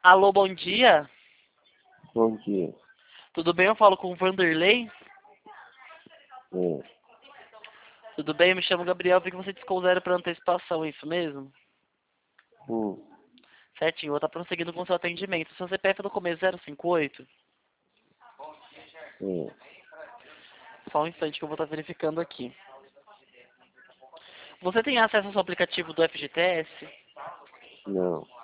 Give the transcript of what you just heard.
Alô, bom dia. Bom dia. Tudo bem? Eu falo com o Vanderlei. É. Tudo bem? Eu me chamo Gabriel, porque você discou 0 para antecipação, é isso mesmo? Hum. Certinho, vou estar prosseguindo com o seu atendimento. Seu CPF no começo 058. É. Só um instante que eu vou estar verificando aqui. Você tem acesso ao seu aplicativo do FGTS? Não.